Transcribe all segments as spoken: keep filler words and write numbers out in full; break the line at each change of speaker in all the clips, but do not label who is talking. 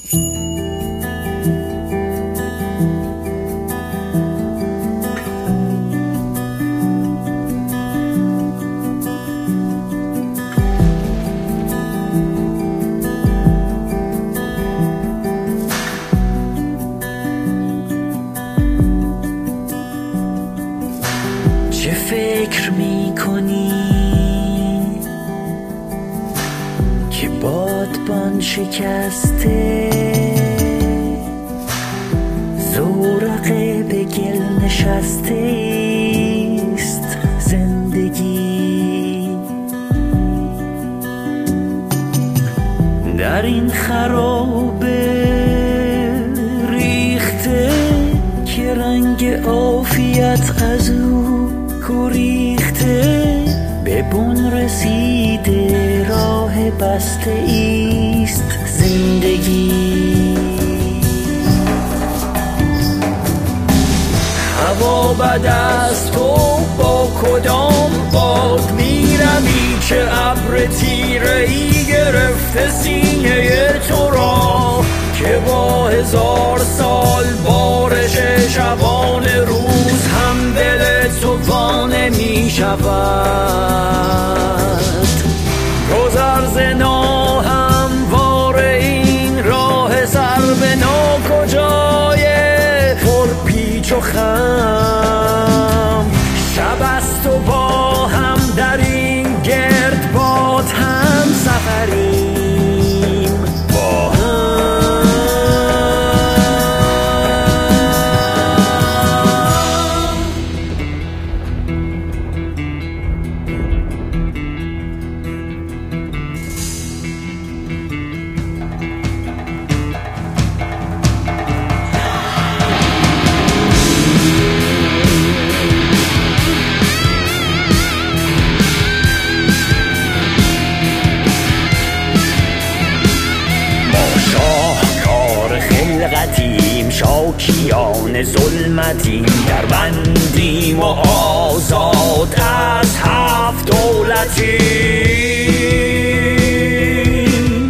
چه فکر میکنی که بادبان شکسته زورقه به گل نشسته است زندگی در این خرابه ریخته که رنگ عافیت از او ریخته به بن رسیده راه بسته ایست زندگی هوا بد است تو با کدام باد میروی که ابر تیره ای گرفته سینه تو را که با هزار سال بارش شبان روز هم دل تو می شود گذر ز ناهموار این راه سر به ناکجای پر پیچ و خم شب است و با هم در این گردباد هم سفریم با شاکیان ظلمتیم در بندیم و آزاد از هفت دولتیم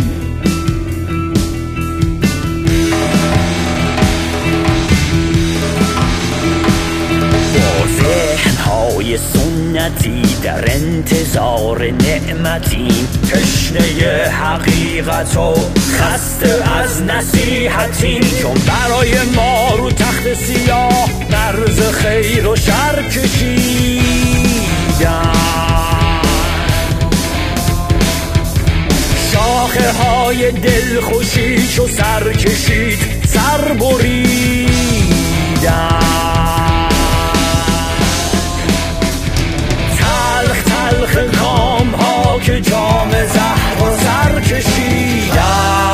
با ذهنهای سنتی در انتظار نعمتیم تشنه حقیقت و خسته از نصیحتیم چون برای ما رو تخت سیاه مرز خیر و شر کشیدن شاخه های دلخوشی چو سر کشید سر بریدن تلخ تلخ کام ها که جام زهر و سر کشیدن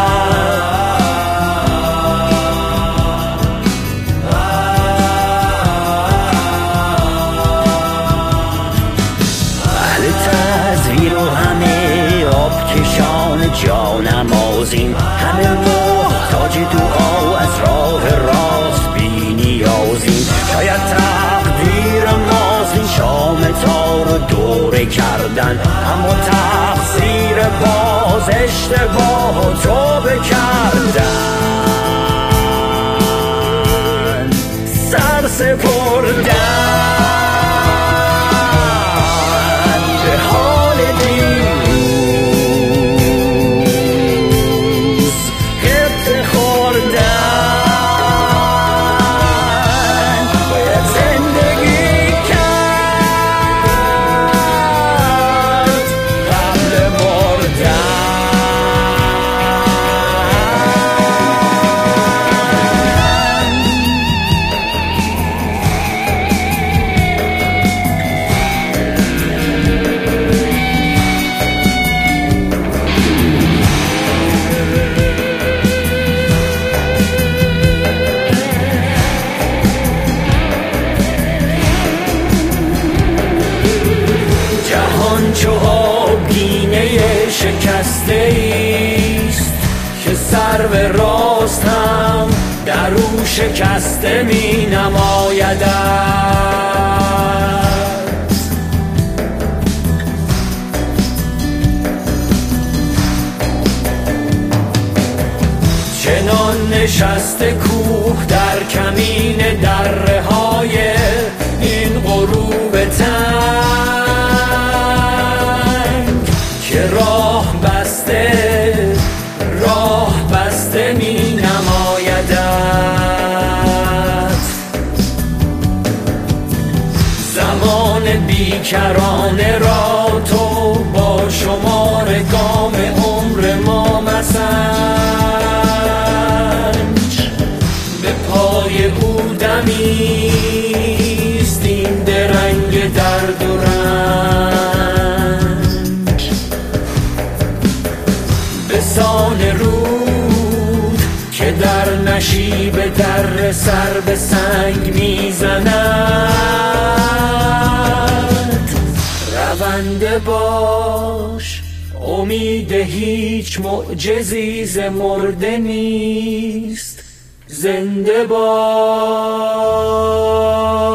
اهل تزویر و همه آب کشان جانمازیم همه محتاج دعا از راه راست بی نیازیم شاید تقدیر ماست این شام تار و دوره کردن اما تقصیر باز اشتباه و توبه کردن سر سپردن به حال دیروز قبط خوردن باید زندگی کرد قبل مردن چو آبگینه شکسته ایست که سر به راست هم در او شکسته می نمایدد چنان نشسته کوه در کمین دره های این غروب تنگ که راه بسته راه بسته می نمایدت. زمان بیکرانه را تو با شمار گام عمر ما مسنج، به پای او دمیست این درنگ درد و رنج. به سان رود که در نشیب در سر به سنگ میزند، رونده باش امید هیچ معجزی ز مرده نیست، زنده باش.